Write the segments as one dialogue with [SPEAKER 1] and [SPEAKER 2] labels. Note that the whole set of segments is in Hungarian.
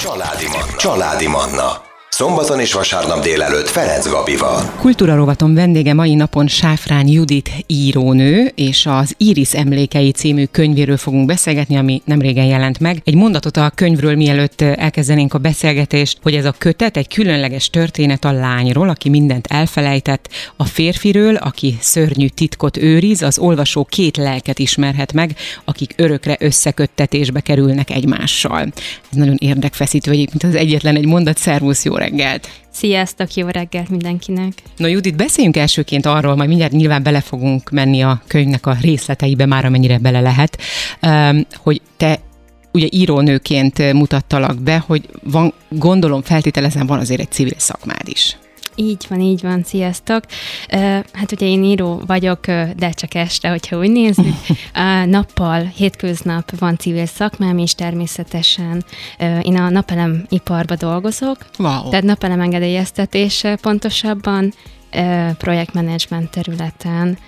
[SPEAKER 1] Családi Manna. Szombaton és vasárnap délelőtt Ferenc Gabival.
[SPEAKER 2] Kultúra rovatom vendége mai napon Sáfrány Judit írónő, és az Íris emlékei című könyvéről fogunk beszélgetni, ami nemrégen jelent meg. Egy mondatot a könyvről, mielőtt elkezdenénk a beszélgetést, hogy ez a kötet egy különleges történet a lányról, aki mindent elfelejtett, a férfiről, aki szörnyű titkot őriz, az olvasó két lelket ismerhet meg, akik örökre összeköttetésbe kerülnek egymással. Ez nagyon érdekfeszítő, mint az egyetlen egy mondat. Szervusz, jó reggelt!
[SPEAKER 3] Sziasztok, jó reggelt mindenkinek!
[SPEAKER 2] No, Judit, beszéljünk elsőként arról, majd mindjárt nyilván bele fogunk menni a könyvnek a részleteibe, már amennyire bele lehet, hogy te ugye írónőként mutattalak be, hogy van, gondolom, feltételezem, van azért egy civil szakmád is.
[SPEAKER 3] Így van, sziasztok! Hát ugye én író vagyok, de csak este, hogyha úgy nézzük. Nappal, hétköznap van civil szakmám is természetesen. Én a napelem iparba dolgozok,
[SPEAKER 2] Wow.
[SPEAKER 3] Tehát napelem engedélyeztetés pontosabban, projektmenedzsment területen.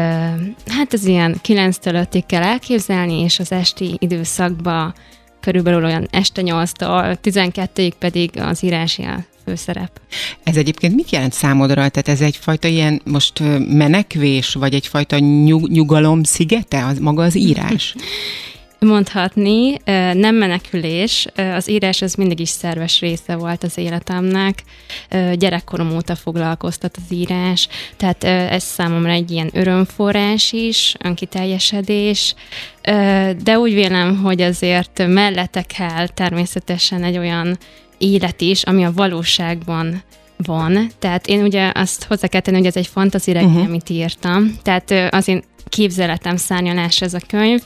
[SPEAKER 3] Hát ez ilyen 9-től 5-ig kell elképzelni, és az esti időszakban körülbelül olyan este 8-tól 12-ig pedig az írási főszerep.
[SPEAKER 2] Ez egyébként mit jelent számodra? Tehát ez egyfajta ilyen most menekvés, vagy egyfajta nyugalom szigete, az maga az írás?
[SPEAKER 3] Mondhatni, nem menekülés, az írás az mindig is szerves része volt az életemnek, gyerekkorom óta foglalkoztat az írás, tehát ez számomra egy ilyen örömforrás is, önkiteljesedés, de úgy vélem, hogy azért mellette kell természetesen egy olyan élet is, ami a valóságban van. Tehát én ugye azt hozzá kell tenni, hogy ez egy fantaziregény, amit írtam. Tehát az én képzeletem szárnyalás ez a könyv,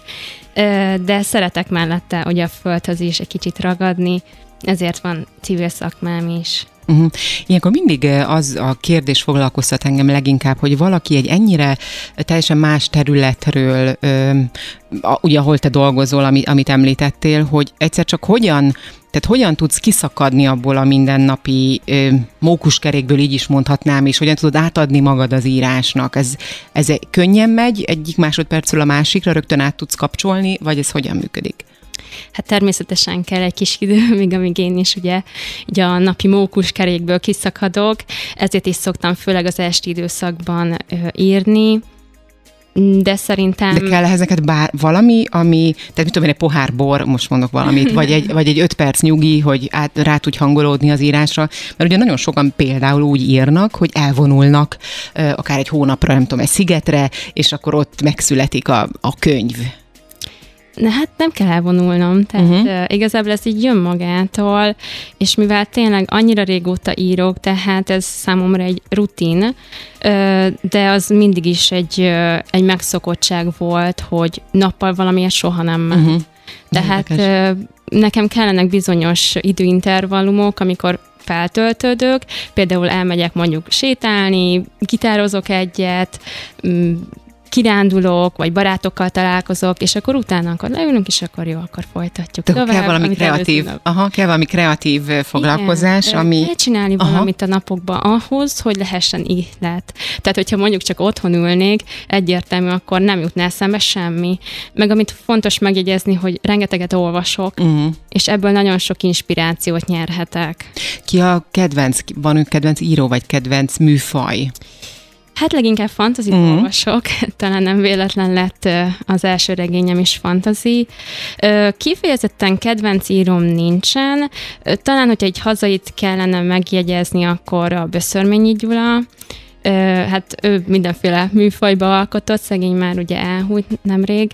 [SPEAKER 3] de szeretek mellette ugye a földhöz is egy kicsit ragadni, ezért van civil szakmám is.
[SPEAKER 2] Ilyenkor mindig az a kérdés foglalkoztat engem leginkább, hogy valaki egy ennyire teljesen más területről, ugye ahol te dolgozol, amit említettél, hogy egyszer csak hogyan tudsz kiszakadni abból a mindennapi mókuskerékből, így is mondhatnám, és hogyan tudod átadni magad az írásnak? Ez könnyen megy, egyik másodpercről a másikra rögtön át tudsz kapcsolni, vagy ez hogyan működik?
[SPEAKER 3] Hát természetesen kell egy kis idő, amíg én is ugye a napi mókuskerékből kiszakadok, ezért is szoktam főleg az esti időszakban írni, de szerintem...
[SPEAKER 2] De kell ehhez neked valami, ami, tehát mit tudom én, egy pohár bor, most mondok valamit, vagy egy 5 perc nyugi, hogy rá tudj hangolódni az írásra, mert ugye nagyon sokan például úgy írnak, hogy elvonulnak akár egy hónapra, nem tudom, egy szigetre, és akkor ott megszületik a könyv.
[SPEAKER 3] Na hát nem kell elvonulnom, tehát igazából ez így jön magától, és mivel tényleg annyira régóta írok, tehát ez számomra egy rutin, de az mindig is egy megszokottság volt, hogy nappal valamiért soha nem ment. Tehát nekem kellenek bizonyos időintervallumok, amikor feltöltődök, például elmegyek mondjuk sétálni, gitározok egyet, kirándulok, vagy barátokkal találkozok, és akkor utána akkor leülünk, és akkor jó, akkor folytatjuk.
[SPEAKER 2] Tehát kell valami kreatív foglalkozás,
[SPEAKER 3] igen,
[SPEAKER 2] ami...
[SPEAKER 3] Kell csinálni valamit a napokban ahhoz, hogy lehessen ihlet. Tehát, hogyha mondjuk csak otthon ülnék, egyértelmű, akkor nem jutná eszembe semmi. Meg amit fontos megjegyezni, hogy rengeteget olvasok, és ebből nagyon sok inspirációt nyerhetek.
[SPEAKER 2] Ki a kedvenc, van kedvenc író, vagy kedvenc műfaj?
[SPEAKER 3] Hát leginkább fantazit olvasok, talán nem véletlen lett az első regényem is fantazi. Kifejezetten kedvenc íróm nincsen, talán, hogyha egy hazait kellene megjegyezni, akkor a Böszörményi Gyula. Hát ő mindenféle műfajba alkotott, szegény már ugye elhújt nemrég,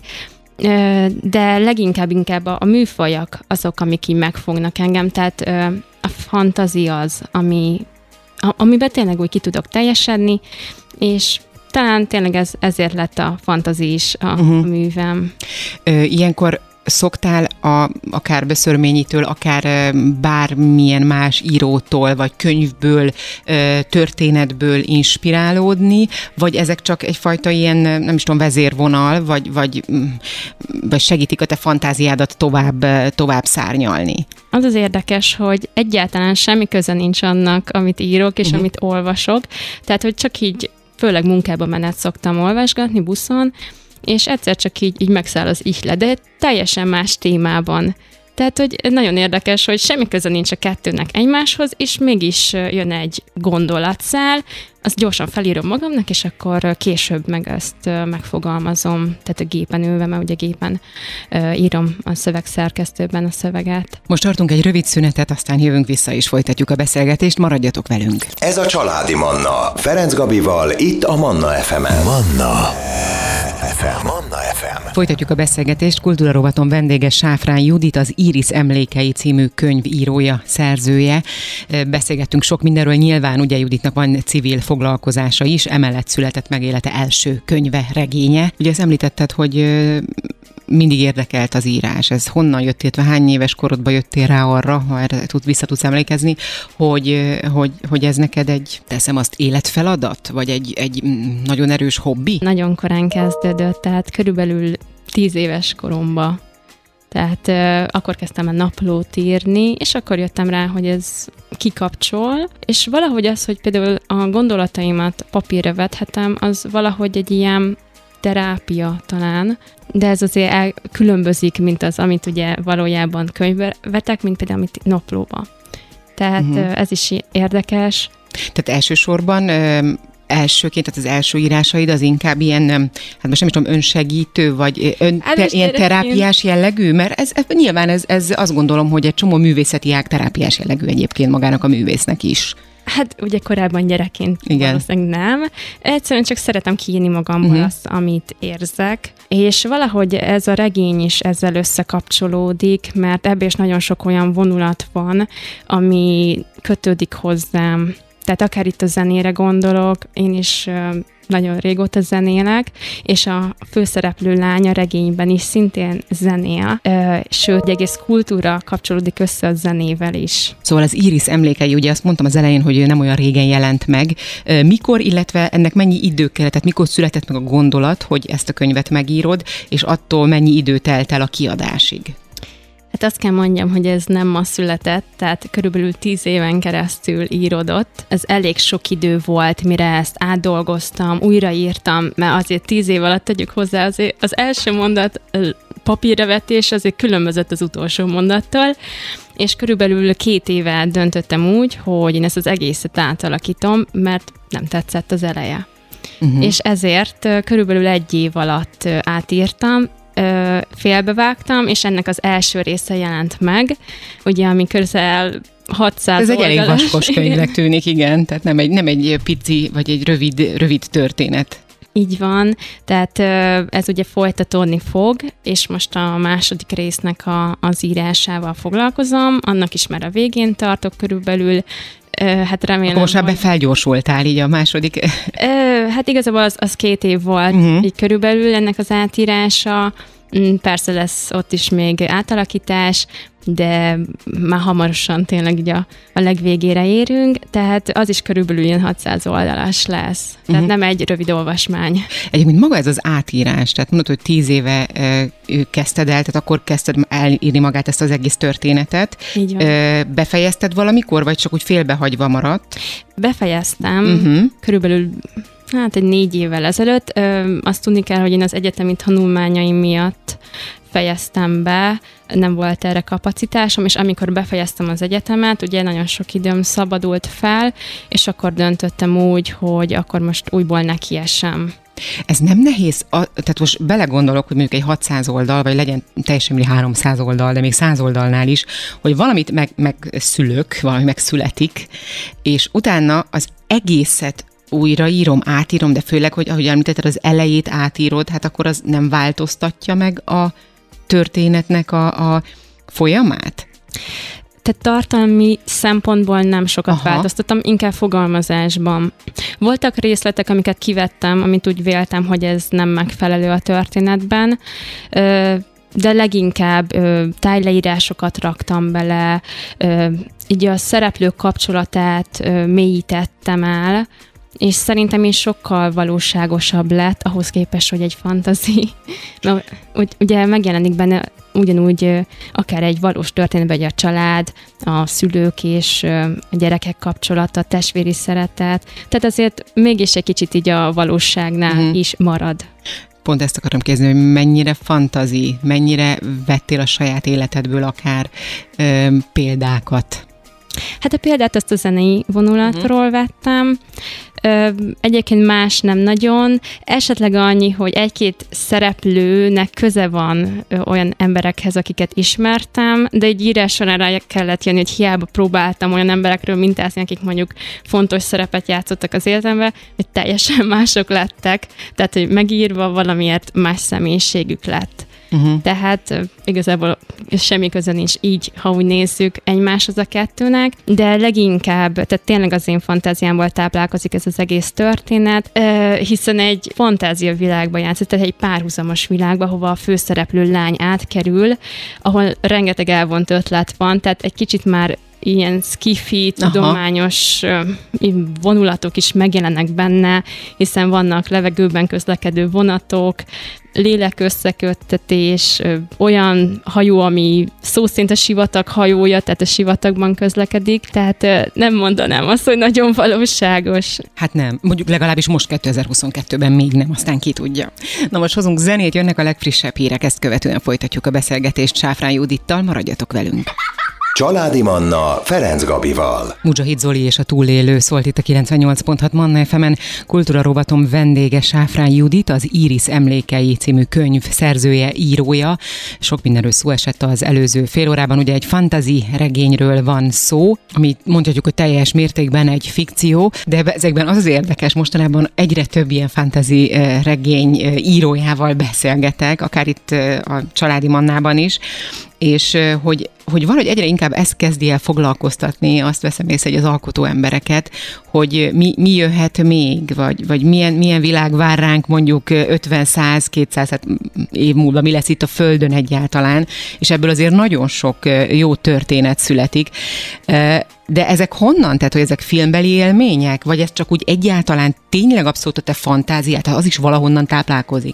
[SPEAKER 3] de leginkább a műfajak azok, amik így megfognak engem, tehát a fantazi az, amiben tényleg úgy ki tudok teljesedni, és talán tényleg ezért lett a fantazi is a művem.
[SPEAKER 2] Ilyenkor szoktál akár Böszörményitől, akár bármilyen más írótól, vagy könyvből, történetből inspirálódni, vagy ezek csak egyfajta ilyen, nem is tudom, vezérvonal, vagy segítik a te fantáziádat tovább szárnyalni?
[SPEAKER 3] Az az érdekes, hogy egyáltalán semmi köze nincs annak, amit írok és amit olvasok. Tehát, hogy csak így, főleg munkába menet szoktam olvasgatni buszon, és egyszer csak így megszáll az ihlet, de teljesen más témában. Tehát, hogy nagyon érdekes, hogy semmi köze nincs a kettőnek egymáshoz, és mégis jön egy gondolatszál, azt gyorsan felírom magamnak, és akkor később meg ezt megfogalmazom, tehát a gépen ülve, mert ugye gépen írom a szövegszerkesztőben a szöveget.
[SPEAKER 2] Most tartunk egy rövid szünetet, aztán jövünk vissza és folytatjuk a beszélgetést, maradjatok velünk.
[SPEAKER 1] Ez a Családi Manna. Ferenc Gabival, itt a Manna FM-en. Manna FM. Manna FM.
[SPEAKER 2] Folytatjuk a beszélgetést. Kultúrarovaton vendége Sáfrán Judit, az Íris emlékei című könyv írója, szerzője. Beszélgettünk sok mindenről, nyilván ugye Juditnak van civil foglalkozása is, emellett született meg élete első könyve, regénye. Ugye ezt említetted, hogy mindig érdekelt az írás. Ez honnan jött, illetve hány éves korodban jöttél rá arra, ha erre vissza tudsz emlékezni, hogy ez neked egy, teszem azt, életfeladat? Vagy egy nagyon erős hobbi?
[SPEAKER 3] Nagyon korán kezdődött, tehát körülbelül 10 éves koromban. Tehát akkor kezdtem el naplót írni, és akkor jöttem rá, hogy ez kikapcsol, és valahogy az, hogy például a gondolataimat papírra vethetem, az valahogy egy ilyen terápia talán, de ez azért különbözik, mint az, amit ugye valójában könyvbe vetek, mint például amit naplóba. Tehát ez is érdekes.
[SPEAKER 2] Tehát elsősorban elsőként, tehát az első írásaid az inkább ilyen, hát most nem is tudom, önsegítő, vagy ilyen terápiás jellegű? Mert ez nyilván ez azt gondolom, hogy egy csomó művészeti ág terápiás jellegű egyébként magának a művésznek is.
[SPEAKER 3] Hát ugye korábban gyerekként valószínűleg nem. Egyszerűen csak szeretem kiírni magamból azt, amit érzek. És valahogy ez a regény is ezzel összekapcsolódik, mert ebben is nagyon sok olyan vonulat van, ami kötődik hozzám. Tehát akár itt a zenére gondolok, én is nagyon régóta zenélek, és a főszereplő lánya regényben is szintén zenél, sőt, egy egész kultúra kapcsolódik össze a zenével is.
[SPEAKER 2] Szóval az Íris emlékei, ugye azt mondtam az elején, hogy nem olyan régen jelent meg. Mikor, illetve ennek mennyi idő kellett, tehát mikor született meg a gondolat, hogy ezt a könyvet megírod, és attól mennyi idő telt el a kiadásig?
[SPEAKER 3] Hát azt kell mondjam, hogy ez nem ma született, tehát körülbelül 10 éven keresztül íródott. Ez elég sok idő volt, mire ezt átdolgoztam, újraírtam, mert azért 10 év alatt tegyük hozzá, azért az első mondat papírra vetés azért különbözött az utolsó mondattól, és körülbelül 2 éve döntöttem úgy, hogy én ezt az egészet átalakítom, mert nem tetszett az eleje. És ezért körülbelül 1 év alatt átírtam, félbevágtam, és ennek az első része jelent meg, ugye, ami közel 600
[SPEAKER 2] Ez egy
[SPEAKER 3] oldalas.
[SPEAKER 2] elég vaskos könyvnek tűnik, igen, tehát nem egy pici, vagy egy rövid történet.
[SPEAKER 3] Így van, tehát ez ugye folytatódni fog, és most a második résznek az írásával foglalkozom, annak is már a végén tartok körülbelül, hát remélem,
[SPEAKER 2] akkor most már felgyorsultál így a második.
[SPEAKER 3] Hát igazából az 2 év volt így körülbelül ennek az átírása. Persze lesz ott is még átalakítás, de már hamarosan tényleg így a legvégére érünk, tehát az is körülbelül ilyen 600 oldalas lesz. Tehát nem egy rövid olvasmány.
[SPEAKER 2] Egyébként maga ez az átírás, tehát mondod, hogy 10 éve kezdted el, tehát akkor kezdted elírni magát ezt az egész történetet.
[SPEAKER 3] Így van.
[SPEAKER 2] Befejezted valamikor, vagy csak úgy félbehagyva maradt?
[SPEAKER 3] Befejeztem, körülbelül egy 4 évvel ezelőtt. Azt tudni kell, hogy én az egyetemi tanulmányaim miatt fejeztem be, nem volt erre kapacitásom, és amikor befejeztem az egyetemet, ugye nagyon sok időm szabadult fel, és akkor döntöttem úgy, hogy akkor most újból nekiesem.
[SPEAKER 2] Ez nem nehéz, tehát most belegondolok, hogy mondjuk egy 600 oldal, vagy legyen teljesen 300 oldal, de még 100 oldalnál is, hogy valamit megszülök, valami megszületik, és utána az egészet újraírom, átírom, de főleg, hogy ahogy említetted, az elejét átírod, hát akkor az nem változtatja meg a történetnek a folyamát?
[SPEAKER 3] Tehát tartalmi szempontból nem sokat változtattam, inkább fogalmazásban. Voltak részletek, amiket kivettem, amit úgy véltem, hogy ez nem megfelelő a történetben, de leginkább tájleírásokat raktam bele, így a szereplők kapcsolatát mélyítettem el, és szerintem is sokkal valóságosabb lett, ahhoz képest, hogy egy fantasy. Ugye megjelenik benne ugyanúgy akár egy valós történet, vagy a család, a szülők és a gyerekek kapcsolata, testvéri szeretet. Tehát azért mégis egy kicsit így a valóságnál is marad.
[SPEAKER 2] pont ezt akarom kérdezni, hogy mennyire fantazi, mennyire vettél a saját életedből akár példákat?
[SPEAKER 3] Hát a példát azt a zenei vonulatról vettem. Egyébként más nem nagyon. Esetleg annyi, hogy egy-két szereplőnek köze van olyan emberekhez, akiket ismertem, de egy írás során rá kellett jönni, hogy hiába próbáltam olyan emberekről mintázni, akik mondjuk fontos szerepet játszottak az életemben, hogy teljesen mások lettek, tehát hogy megírva valamiért más személyiségük lett. Tehát igazából semmi köze nincs így, ha úgy nézzük egymáshoz a kettőnek, de leginkább, tehát tényleg az én fantáziámból táplálkozik ez az egész történet, hiszen egy fantázia világba játszik, tehát egy párhuzamos világba, hova a főszereplő lány átkerül, ahol rengeteg elvont ötlet van, tehát egy kicsit már ilyen skifi, tudományos vonulatok is megjelennek benne, hiszen vannak levegőben közlekedő vonatok, lélekösszeköttetés, olyan hajó, ami szó szerint a sivatag hajója, tehát a sivatagban közlekedik, tehát nem mondanám azt, hogy nagyon valóságos.
[SPEAKER 2] Hát nem, mondjuk legalábbis most 2022-ben még nem, aztán ki tudja. Na most hozunk zenét, jönnek a legfrissebb hírek, ezt követően folytatjuk a beszélgetést Sáfrán Judittal, maradjatok velünk.
[SPEAKER 1] Családi Manna Ferenc Gabival.
[SPEAKER 2] Mujahid Zoli és a túlélő szólt itt a 98.6 Manna FM-en. Kultúra rovatom vendége Sáfrán Judit, az Íris emlékei című könyv szerzője, írója. Sok mindenről szó esett az előző fél órában. Ugye egy fantasy regényről van szó, amit mondhatjuk, hogy teljes mértékben egy fikció, de ezekben az érdekes, mostanában egyre több ilyen fantasy regény írójával beszélgetek, akár itt a Családi Mannában is, és hogy valahogy egyre inkább ezt kezdi el foglalkoztatni, azt veszem észre, hogy az alkotó embereket, hogy mi jöhet még, vagy milyen világ vár ránk mondjuk 50, 100, 200 év múlva, mi lesz itt a Földön egyáltalán, és ebből azért nagyon sok jó történet születik. De ezek honnan? Tehát, hogy ezek filmbeli élmények? Vagy ez csak úgy egyáltalán tényleg abszolút a te fantáziát, az is valahonnan táplálkozik?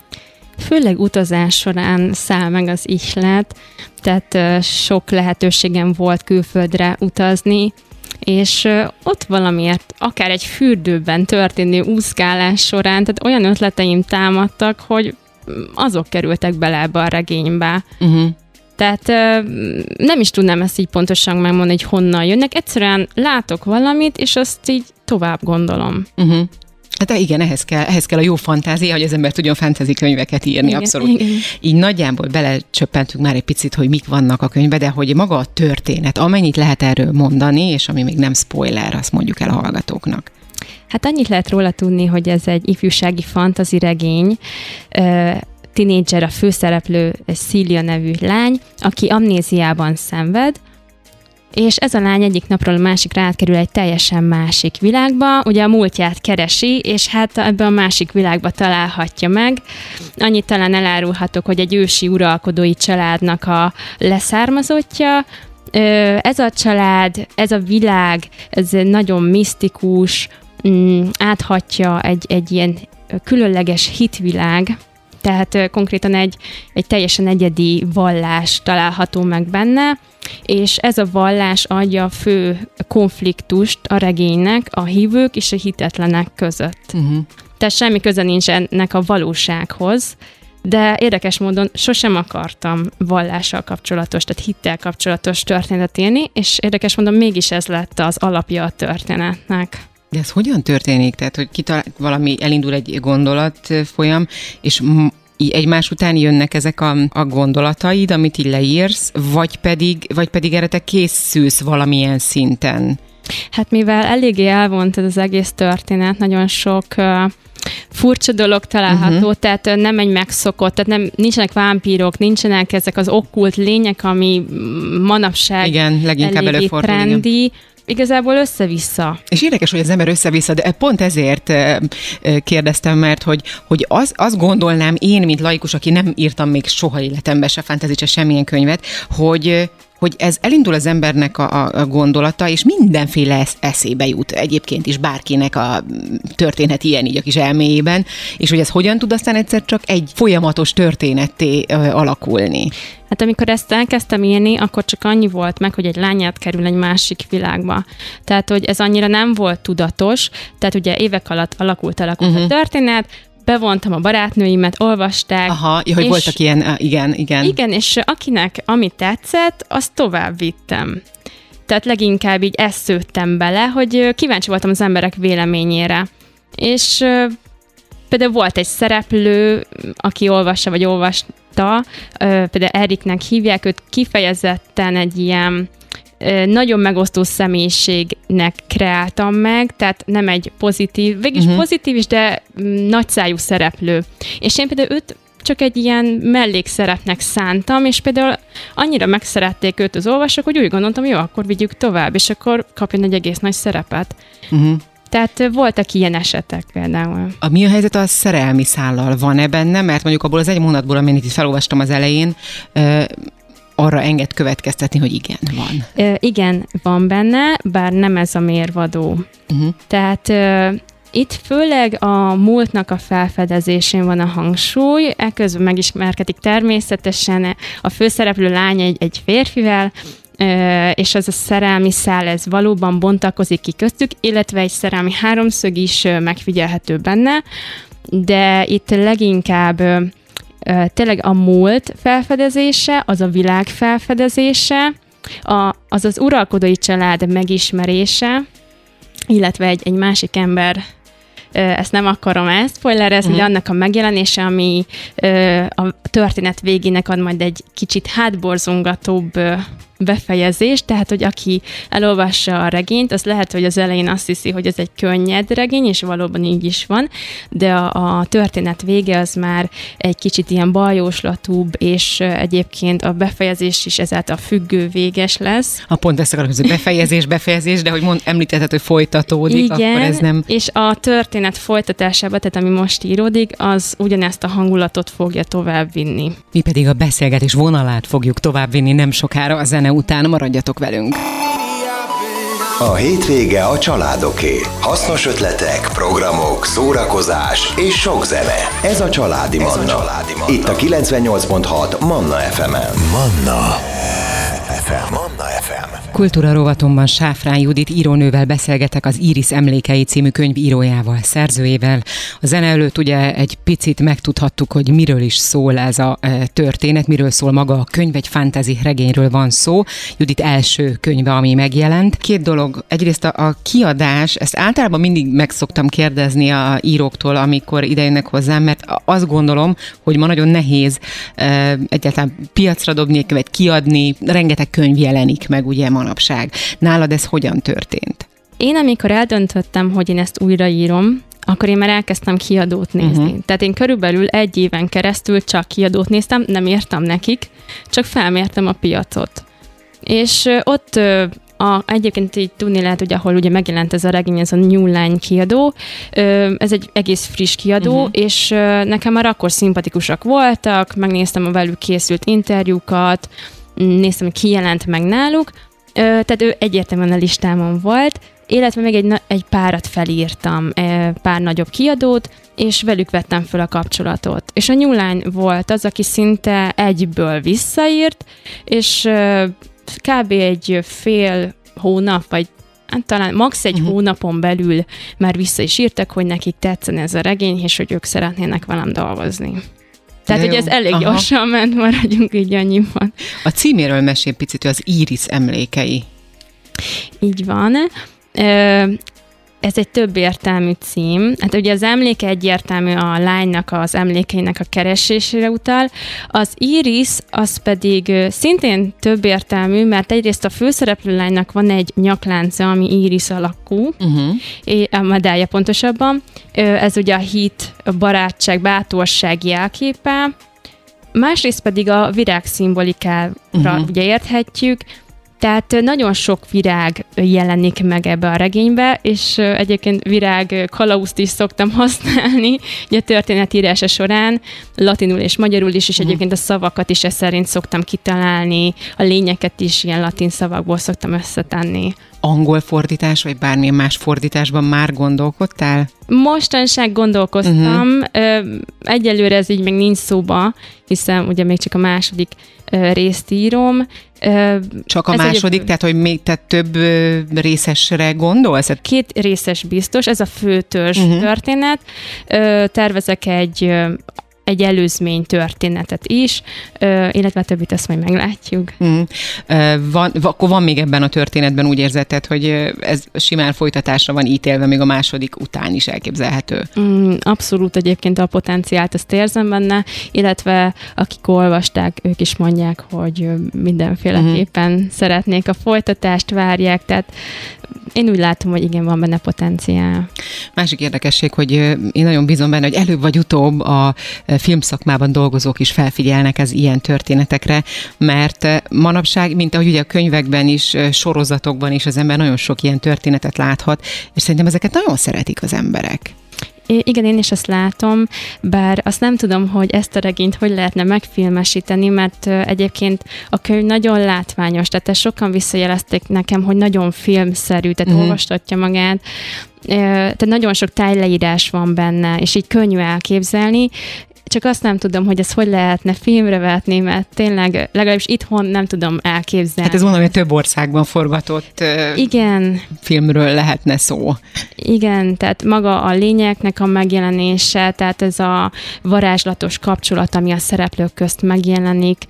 [SPEAKER 3] Főleg utazás során száll meg az ihlet, tehát sok lehetőségem volt külföldre utazni, és ott valamiért, akár egy fürdőben történő úszkálás során, tehát olyan ötleteim támadtak, hogy azok kerültek bele ebbe a regénybe. Tehát nem is tudnám ezt így pontosan megmondani, hogy honnan jönnek. Egyszerűen látok valamit, és azt így tovább gondolom.
[SPEAKER 2] Hát igen, ehhez kell a jó fantázia, hogy az ember tudjon fantasy könyveket írni, igen, abszolút. Igen. Így nagyjából belecsöppentünk már egy picit, hogy mik vannak a könyvben, de hogy maga a történet, amennyit lehet erről mondani, és ami még nem spoiler, azt mondjuk el a hallgatóknak.
[SPEAKER 3] Hát annyit lehet róla tudni, hogy ez egy ifjúsági fantasy regény, tinédzser a főszereplő, Celia nevű lány, aki amnéziában szenved, és ez a lány egyik napról a másikra átkerül egy teljesen másik világba, ugye a múltját keresi, és hát ebbe a másik világba találhatja meg. Annyit talán elárulhatok, hogy egy ősi uralkodói családnak a leszármazottja. Ez a család, ez a világ, ez nagyon misztikus, áthatja egy ilyen különleges hitvilág, tehát konkrétan egy teljesen egyedi vallás található meg benne, és ez a vallás adja a fő konfliktust a regénynek a hívők és a hitetlenek között. Tehát semmi köze nincs ennek a valósághoz, de érdekes módon sosem akartam vallással kapcsolatos, tehát hittel kapcsolatos történetet élni, és érdekes módon mégis ez lett az alapja a történetnek.
[SPEAKER 2] De ez hogyan történik? Tehát, hogy valami elindul egy gondolatfolyam, és egymás után jönnek ezek a gondolataid, amit így leírsz, vagy pedig erre te készülsz valamilyen szinten?
[SPEAKER 3] Hát mivel eléggé elvont ez az egész történet, nagyon sok furcsa dolog található, tehát nem egy megszokott, tehát nincsenek vámpírok, nincsenek ezek az okkult lények, ami manapság
[SPEAKER 2] igen, leginkább
[SPEAKER 3] eléggé trendi.
[SPEAKER 2] Igen.
[SPEAKER 3] Igazából össze-vissza.
[SPEAKER 2] És érdekes, hogy az ember össze-vissza, de pont ezért kérdeztem, mert hogy azt gondolnám én, mint laikus, aki nem írtam még soha életemben se fantasy, se semmilyen könyvet, hogy ez elindul az embernek a gondolata, és mindenféle eszébe jut egyébként is bárkinek a történet ilyen így a kis elméjében, és hogy ez hogyan tud aztán egyszer csak egy folyamatos történetté alakulni.
[SPEAKER 3] Hát amikor ezt elkezdtem írni, akkor csak annyi volt meg, hogy egy lány átkerül egy másik világba. Tehát, hogy ez annyira nem volt tudatos, tehát ugye évek alatt alakult a történet, bevontam a barátnőimet, olvasták.
[SPEAKER 2] Aha, hogy voltak ilyen, igen.
[SPEAKER 3] Igen, és akinek ami tetszett, azt tovább vittem. Tehát leginkább így ezt szőttem bele, hogy kíváncsi voltam az emberek véleményére. És például volt egy szereplő, aki olvassa vagy olvasta, például Eriknek hívják, őt kifejezetten egy ilyen nagyon megosztó személyiségnek kreáltam meg, tehát nem egy pozitív, végülis pozitív is, de nagyszájú szereplő. És én például őt csak egy ilyen mellékszerepnek szántam, és például annyira megszerették őt az olvasók, hogy úgy gondoltam, jó, akkor vigyük tovább, és akkor kapjon egy egész nagy szerepet. Tehát voltak ilyen esetek például.
[SPEAKER 2] Mi a helyzet a szerelmi szállal? Van-e benne? Mert mondjuk abból az egy mondatból, amit itt felolvastam az elején, arra enged következtetni, hogy igen, van.
[SPEAKER 3] Igen, van benne, bár nem ez a mérvadó. Tehát itt főleg a múltnak a felfedezésén van a hangsúly, ekközben megismerkedik természetesen a főszereplő lány egy férfivel, és az a szerelmi szál, ez valóban bontakozik ki köztük, illetve egy szerelmi háromszög is megfigyelhető benne, de itt leginkább tényleg a múlt felfedezése, az a világ felfedezése, az uralkodói család megismerése, illetve egy másik ember, ezt nem akarom spoilerezni, de annak a megjelenése, ami a történet végének ad majd egy kicsit hátborzongatóbb befejezés, tehát, hogy aki elolvassa a regényt, az lehet, hogy az elején azt hiszi, hogy ez egy könnyed regény, és valóban így is van, de a történet vége az már egy kicsit ilyen bajóslatúbb, és egyébként a befejezés is ezáltal függő véges lesz.
[SPEAKER 2] Pont ezt akarom, hogy befejezés, de hogy említetted, hogy folytatódik,
[SPEAKER 3] igen,
[SPEAKER 2] akkor ez nem...
[SPEAKER 3] és a történet folytatásában, tehát ami most íródik, az ugyanezt a hangulatot fogja továbbvinni.
[SPEAKER 2] Mi pedig a beszélgetés vonalát fogjuk továbbvinni nem sokára a zene után, maradjatok velünk.
[SPEAKER 1] A hétvége a családoké. Hasznos ötletek, programok, szórakozás és sok zene. Ez a Családi Manna. Itt a 98.6 Manna FM-en. Manna FM.
[SPEAKER 2] Kultúra rovatomban Sáfrán Judit írónővel beszélgetek, az Íris emlékei című könyv írójával, szerzőjével. A zene előtt ugye egy picit megtudhattuk, hogy miről is szól ez a történet, miről szól maga a könyv, egy fantasy regényről van szó. Judit első könyve, ami megjelent. Két dolog, egyrészt a kiadás, ezt általában mindig meg szoktam kérdezni a íróktól, amikor idejönnek hozzám, mert azt gondolom, hogy ma nagyon nehéz egyáltalán piacra dobni, vagy kiadni, rengeteg könyv jelenik meg ugye manapság. Nálad ez hogyan történt?
[SPEAKER 3] Én amikor eldöntöttem, hogy én ezt újraírom, akkor én már elkezdtem kiadót nézni. Tehát én körülbelül 1 éven keresztül csak kiadót néztem, nem írtam nekik, csak felmértem a piacot. És ott egyébként így tudni lehet, hogy ahol ugye megjelent ez a regény, ez a New Line kiadó, ez egy egész friss kiadó, és nekem már akkor szimpatikusak voltak, megnéztem a velük készült interjúkat, néztem, hogy ki jelent meg náluk, tehát ő egyértelműen a listámon volt, illetve még egy párat felírtam, pár nagyobb kiadót, és velük vettem fel a kapcsolatot. És a New Line volt az, aki szinte egyből visszaírt, és kb. Egy fél hónap, vagy talán max. egy hónapon belül már vissza is írtak, hogy nekik tetszene ez a regény, és hogy ők szeretnének velem dolgozni. Tehát, hogy ez elég gyorsan ment, maradjunk így annyiban.
[SPEAKER 2] A címéről mesél picit, hogy az Íris emlékei.
[SPEAKER 3] Így van. Ez egy több értelmű cím. Hát ugye az emléke egyértelmű, a lánynak, az emlékeinek a keresésére utal. Az Íris az pedig szintén több értelmű, mert egyrészt a főszereplő lánynak van egy nyaklánca, ami íris alakú, a medálja pontosabban. Ez ugye a hit, a barátság, bátorság jelképe. Másrészt pedig a virág szimbolikára ugye érthetjük. Tehát nagyon sok virág jelenik meg ebbe a regénybe, és egyébként virág kalauzt is szoktam használni, ugye a történetírása során, latinul és magyarul is, és egyébként a szavakat is szerint szoktam kitalálni, a lényeket is ilyen latin szavakból szoktam összetenni.
[SPEAKER 2] Angol fordítás, vagy bármilyen más fordításban már gondolkodtál?
[SPEAKER 3] Mostanság gondolkoztam, egyelőre ez így még nincs szóba, hiszen ugye még csak a második részt írom.
[SPEAKER 2] Csak a második, tehát hogy még több részesre gondolsz?
[SPEAKER 3] 2 részes biztos, ez a fő törzs történet. Tervezek egy előzmény történetet is, illetve a többit azt majd meglátjuk.
[SPEAKER 2] Akkor van még ebben a történetben, úgy érzed, hogy ez simán folytatásra van ítélve, még a második után is elképzelhető?
[SPEAKER 3] Abszolút, egyébként a potenciált ezt érzem benne, illetve akik olvasták, ők is mondják, hogy mindenféleképpen szeretnék a folytatást, várják, tehát én úgy látom, hogy igen, van benne potenciál.
[SPEAKER 2] Másik érdekesség, hogy én nagyon bízom benne, hogy előbb vagy utóbb a filmszakmában dolgozók is felfigyelnek az ilyen történetekre, mert manapság, mint ahogy ugye a könyvekben is, sorozatokban is az ember nagyon sok ilyen történetet láthat, és szerintem ezeket nagyon szeretik az emberek.
[SPEAKER 3] Igen, én is ezt látom, bár azt nem tudom, hogy ezt a regényt hogy lehetne megfilmesíteni, mert egyébként a könyv nagyon látványos, tehát ezt sokan visszajelezték nekem, hogy nagyon filmszerű, tehát olvastatja magát, tehát nagyon sok tájleírás van benne, és így könnyű elképzelni, csak azt nem tudom, hogy ezt hogy lehetne filmre vetni, mert tényleg legalábbis itthon nem tudom elképzelni.
[SPEAKER 2] Hát ez mondom, hogy több országban forgatott filmről lehetne szó.
[SPEAKER 3] Igen, tehát maga a lényeknek a megjelenése, tehát ez a varázslatos kapcsolat, ami a szereplők közt megjelenik,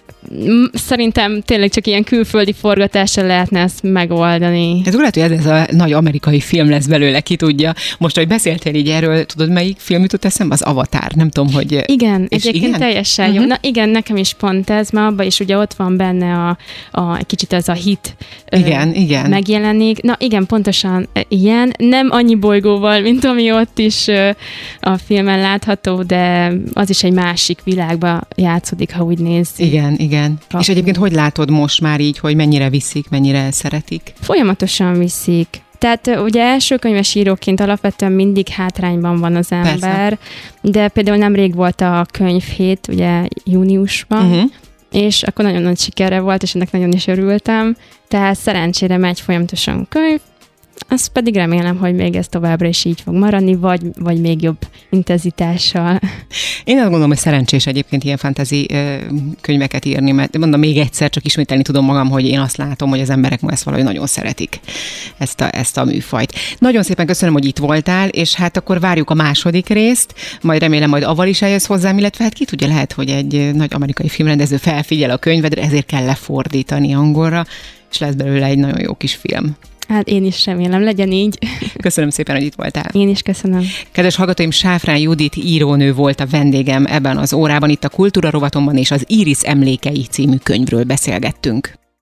[SPEAKER 3] szerintem tényleg csak ilyen külföldi forgatással lehetne ezt megoldani.
[SPEAKER 2] Ez úgy lehet, hogy ez a nagy amerikai film lesz belőle, ki tudja. Most, hogy beszéltél így erről, tudod, melyik film jutott eszembe? Az Avatar. Nem tudom, hogy...
[SPEAKER 3] Igen, egyébként igen? Teljesen jó. Na igen, nekem is pont ez, mert abban is ugye ott van benne egy kicsit ez a hit
[SPEAKER 2] igen.
[SPEAKER 3] megjelenik. Na igen, pontosan ilyen. Nem annyi bolygóval, mint ami ott is a filmen látható, de az is egy másik világba játszódik, ha úgy nézzük.
[SPEAKER 2] Igen. És egyébként hogy látod most már így, hogy mennyire viszik, mennyire szeretik?
[SPEAKER 3] Folyamatosan viszik. Tehát ugye elsőkönyves íróként alapvetően mindig hátrányban van az ember, persze. De például nemrég volt a könyvhét, ugye júniusban, és akkor nagyon nagy sikere volt, és ennek nagyon is örültem. Tehát szerencsére megy folyamatosan könyv, azt pedig remélem, hogy még ez továbbra is így fog maradni, vagy még jobb intenzitással.
[SPEAKER 2] Én azt gondolom, hogy szerencsés egyébként ilyen fantasy könyveket írni, mert mondom még egyszer, csak ismételni tudom magam, hogy én azt látom, hogy az emberek ma ezt valahogy nagyon szeretik, ezt a műfajt. Nagyon szépen köszönöm, hogy itt voltál, és hát akkor várjuk a második részt, majd remélem majd avval is eljössz hozzám, illetve hát ki tudja, lehet, hogy egy nagy amerikai filmrendező felfigyel a könyvedre, ezért kell lefordítani angolra, és lesz belőle egy nagyon jó kis film.
[SPEAKER 3] Hát én is remélem, legyen így.
[SPEAKER 2] Köszönöm szépen, hogy itt voltál.
[SPEAKER 3] Én is köszönöm.
[SPEAKER 2] Kedves hallgatóim, Sáfrán Judit írónő volt a vendégem ebben az órában, itt a Kultúra rovatomban, és az Íris emlékei című könyvről beszélgettünk.